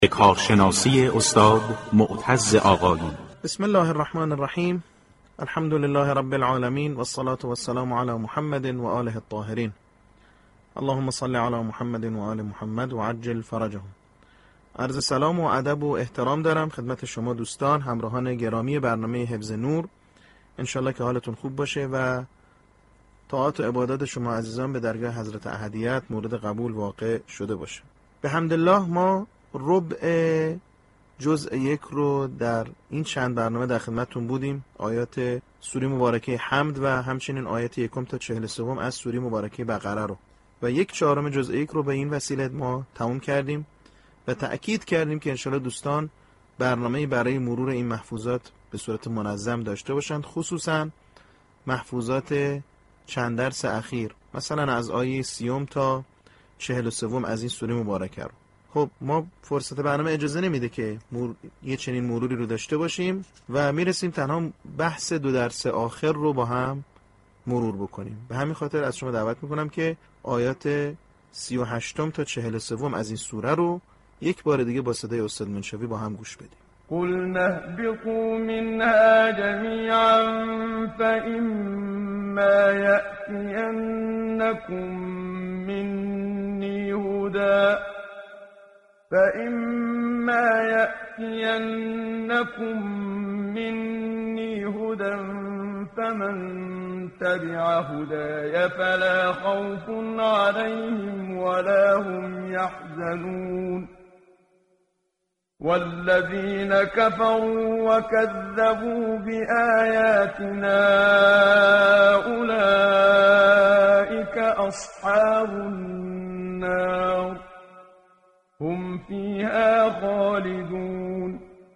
کارشناسی استاد معتز آقایی. بسم الله الرحمن الرحیم. الحمد لله رب العالمین والصلاة والسلام علی محمد و آله الطاهرین. اللهم صل علی محمد و آل محمد و عجل فرجهم. عرض سلام و ادب و احترام دارم خدمت شما دوستان همراهان گرامی برنامه حفظ نور. انشالله که حالتون خوب باشه و طاعات و عبادات شما عزیزان به درگاه حضرت احدیت مورد قبول واقع شده باشه. به حمدالله ما ربع جزء 1 رو در این چند برنامه در خدمتتون بودیم. آیات سوره مبارکه حمد و همچنین آیات 1 تا 43 از سوره مبارکه بقره رو و 1/4 جزء 1 رو به این وسیله ما تموم کردیم و تأکید کردیم که انشالله دوستان برنامه برای مرور این محفوظات به صورت منظم داشته باشند، خصوصا محفوظات چند درس اخیر، مثلا از آیه 30 تا 43 از این سوره مبارکه رو. خب ما فرصت برنامه اجازه نمیده که یه چنین مروری رو داشته باشیم و میرسیم تنها بحث 2 درس آخر رو با هم مرور بکنیم. به همین خاطر از شما دعوت میکنم که آیات 38 تا 43 از این سوره رو یک بار دیگه با صدای استاد منشوی با هم گوش بدیم. قُلْ اهْبِطُوا مِنْهَا جَمِيعًا فَإِمَّا يَأْتِيَنَّكُم مِّنِّي هُدًى فَمَن تَبِعَ هُدَايَ فَلَا خَوْفٌ عَلَيْهِمْ وَلَا هُمْ يَحْزَنُونَ وَالَّذِينَ كَفَرُوا وَكَذَّبُوا بِآيَاتِنَا أُولَئِكَ أَصْحَابُ النَّارِ هُمْ فِيهَا خَالِدُونَ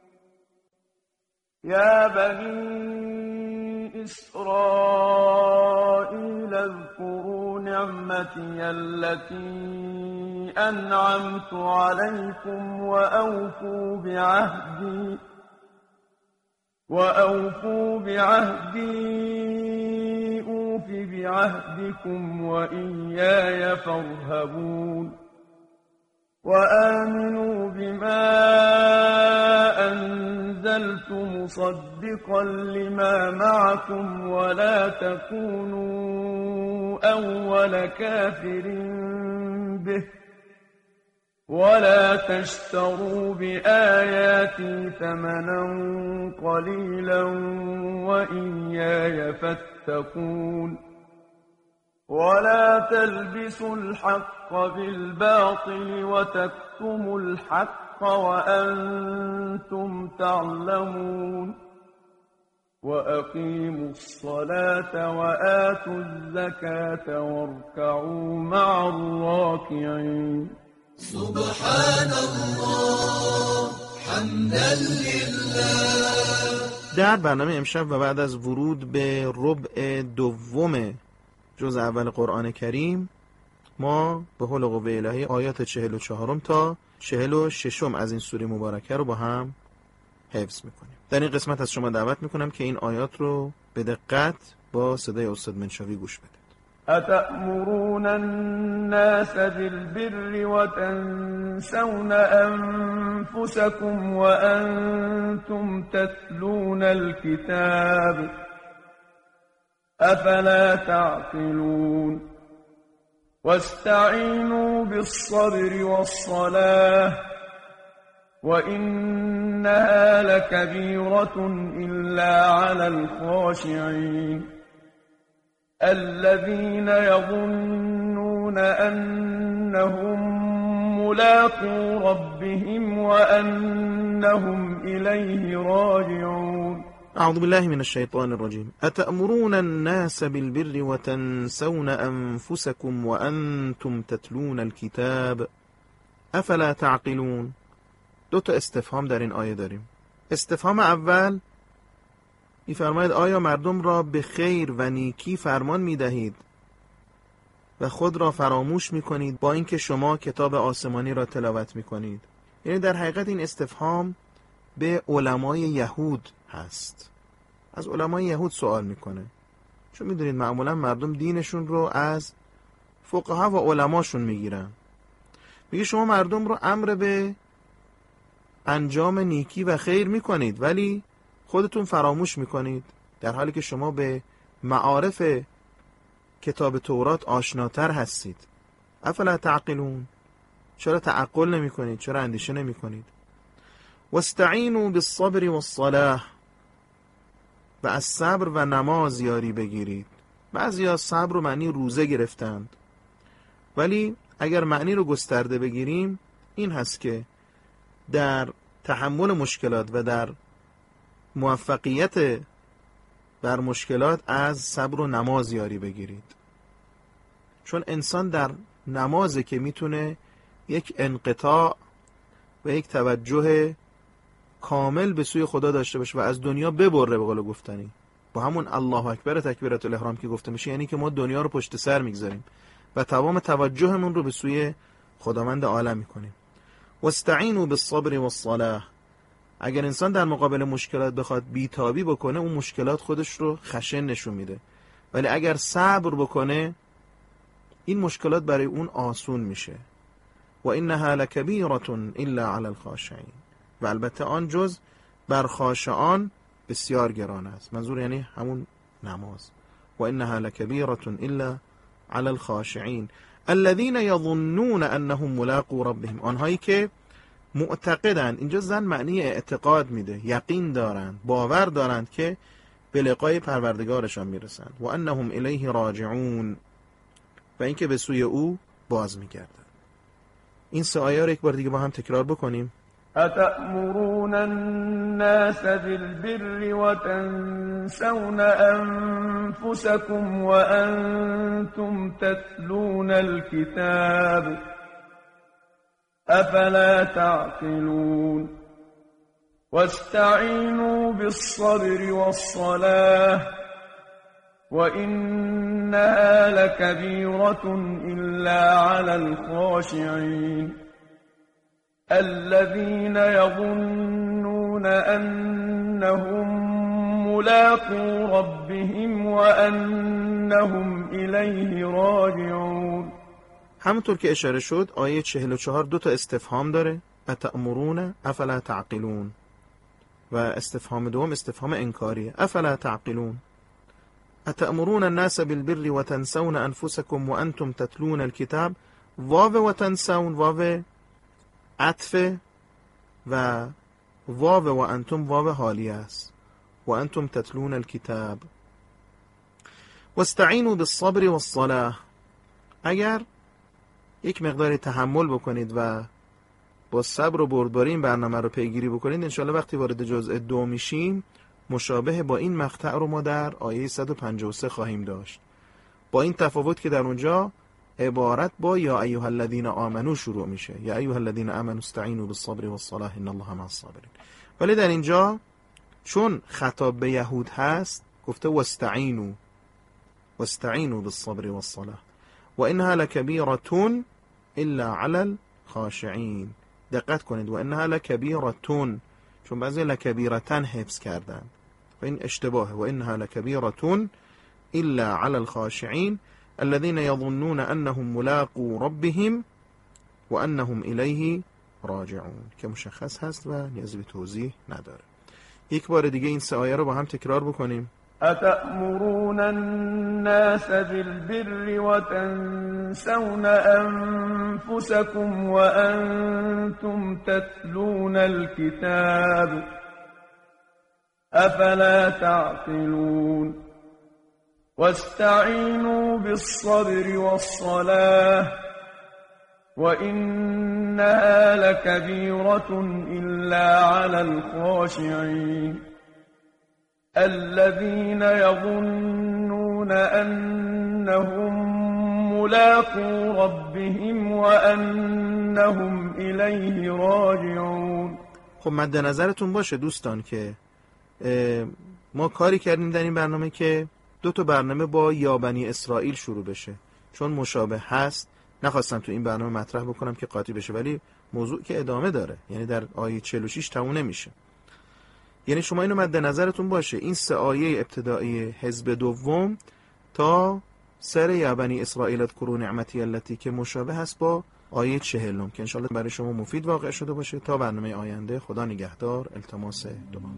يَا بَنِي إِسْرَائِيلَ اذْكُرُوا نِعْمَتِيَ الَّتِي أَنْعَمْتُ عَلَيْكُمْ وَأَوْفُوا بِعَهْدِي أُوفِ بِعَهْدِكُمْ وَإِيَّايَ فَارْهَبُونِ وَآمِنُوا بِمَا أَنزَلْتُ مُصَدِّقًا لِمَا مَعَكُمْ وَلَا تَكُونُوا أَوَّلَ كَافِرٍ بِهِ وَلَا تَشْتَرُوا بِآيَاتِي ثَمَنًا قَلِيلًا وَإِيَّايَ فَاتَّقُونِ وَلَا تَلْبِسُوا الْحَقَّ بِالْبَاطِلِ وَتَكْتُمُوا الْحَقَّ وَأَنْتُمْ تَعْلَمُونَ وَأَقِيمُوا الصَّلَاةَ وَآتُوا الزَّكَاةَ وَارْكَعُوا مَعَ الرَّاكِعِينَ. سبحان الله حمدا لله. در برنامه امشب و بعد از ورود به ربع 2 جزء اول قرآن کریم ما به حول قوه الهی آیات 44 تا 46 از این سوره مبارکه رو با هم حفظ میکنیم. در این قسمت از شما دعوت میکنم که این آیات رو به دقت با صدای استاد منشوی گوش بدید. أَتَأْمُرُونَ النَّاسَ بِالْبِرِّ وَتَنْسَوْنَ أَنفُسَكُمْ وَأَنْتُمْ تَتْلُونَ الْكِتَابَ أَفَلَا تَعْقِلُونَ وَاسْتَعِينُوا بِالصَّبْرِ وَالصَّلَاةِ وَإِنَّهَا لَكَبِيرَةٌ إِلَّا عَلَى الْخَاشِعِينَ الَّذِينَ يَظُنُّونَ أَنَّهُمْ مُلَاقُو رَبِّهِمْ وَأَنَّهُمْ إِلَيْهِ راجعون. أعوذ بالله من الشيطان الرجيم. أتأمرون الناس بالبر وتنسون أنفسكم وأنتم تتلون الكتاب أفلا تعقلون. 2 استفهام در این آیه داریم. استفهام اول می‌فرماید آیا مردم را به خیر و نیکی فرمان می‌دهید و خود را فراموش می‌کنید با اینکه شما کتاب آسمانی را تلاوت می‌کنید؟ یعنی در حقیقت این استفهام به علمای یهود هست. از علمای یهود سوال میکنه، چون میدونید معمولا مردم دینشون رو از فقها و علماشون میگیرن. میگه شما مردم رو امر به انجام نیکی و خیر میکنید ولی خودتون فراموش میکنید، در حالی که شما به معارف کتاب تورات آشناتر هستید. افلا تعقلون، چرا تعقل نمی کنید؟ چرا اندیشه نمی کنید؟ واستعینوا بالصبر والصلاة، و از صبر و نماز یاری بگیرید. بعضی از صبر رو معنی روزه گرفتند، ولی اگر معنی رو گسترده بگیریم این هست که در تحمل مشکلات و در موفقیت بر مشکلات از صبر و نماز یاری بگیرید. چون انسان در نمازه که میتونه یک انقطاع و یک توجه کامل به سوی خدا داشته باشه و از دنیا ببره، به قول گفتنی با همون الله اکبر تکبیرات الاحرام که گفته میشه، یعنی که ما دنیا رو پشت سر میگذاریم و تمام توجهمون رو به سوی خداوند عالم میکنیم. واستعینوا بالصبر والصلاة. اگر انسان در مقابل مشکلات بخواد بیتابی بکنه، اون مشکلات خودش رو خشن نشون میده، ولی اگر صبر بکنه این مشکلات برای اون آسون میشه. و انها لکبیرة الا علی الخاشعین، و البته آن جز بر خاشعان بسیار گران است. منظور یعنی همون نماز. و انها لکبیرة الا علی الخاشعین الذین یظنون انهم ملاقو ربهم، آنهایی که معتقدند. اینجا زن معنی اعتقاد میده، یقین دارند، باور دارند که به لقای پروردگارشان میرسند. و انهم الیه راجعون، و اینکه به سوی او باز میگردند. این سه آیه رو یک بار دیگه با هم تکرار بکنیم. أتأمرون الناس بالبر وتنسون أنفسكم وأنتم تتلون الكتاب أفلا تعقلون واستعينوا بالصبر والصلاة وإنها لكبيرة إلا على الخاشعين الذين يظنون أنهم ملاقو ربهم وأنهم إليه راجعون. همونطور که اشاره شد آیه 44 دو تا استفهام داره، اتأمرون افلا تعقلون، و استفهام دوم استفهام انکاریه، افلا تعقلون. اتأمرون الناس بالبر وتنسون انفسكم وانتم تتلون الكتاب. واو وتنسون واو عطف و واو و انتم واو حالیه است. و انتم تتلون الكتاب. واستعینوا بالصبر والصلاة. اگر یک مقداری تحمل بکنید و با صبر و بردباری این برنامه رو پیگیری بکنید، انشاءالله وقتی وارد جزء 2 میشیم مشابه با این مقطع رو ما در آیه 153 خواهیم داشت، با این تفاوت که در اونجا عبارت با یا ایها الذین آمنو شروع میشه، یا ایها الذین آمنو استعینوا بالصبر والصلاة ان الله مع الصابرین. ولی در اینجا چون خطاب به یهود هست گفته واستعینوا بالصبر والصلاة و انها لکبیرة الا علی الخاشعین. دقت کنید، و انها لکبیرة، چون بعضی لکبیرتن حفظ کردن و این اشتباهه. و انها لکبیرة الا علی الخاشعین الذين يظنون أنهم ملاقو ربهم وأنهم إليه راجعون، که مشخص هست و نیازی به توضیح نداره. یک بار دیگه این سه آیه رو با هم تکرار بکنیم. أتأمرون الناس بالبر وتنسون أنفسكم وأنتم تتلون الكتاب أفلا تعقلون واستعينوا بالصبر والصلاة وإنها لكبيرة إلا على الخاشعين الذين يظنون أنهم ملاقو ربهم وأنهم إليه راجعون. خب مد نظرتون باشه دوستان که ما کاری کردیم در این برنامه که 2 تا برنامه با یا بنی اسرائیل شروع بشه، چون مشابه هست نخواستم تو این برنامه مطرح بکنم که قاطی بشه، ولی موضوع که ادامه داره، یعنی در آیه 46 تموم نمیشه. یعنی شما اینو مد نظرتون باشه، این 3 آیه ابتدایی حزب دوم تا سر یا بنی اسرائیل اذکروا نعمتی التی که مشابه هست با آیه 40 که انشالله برای شما مفید واقع شده باشه. تا برنامه آینده، خدا نگهدار. التماس دعا.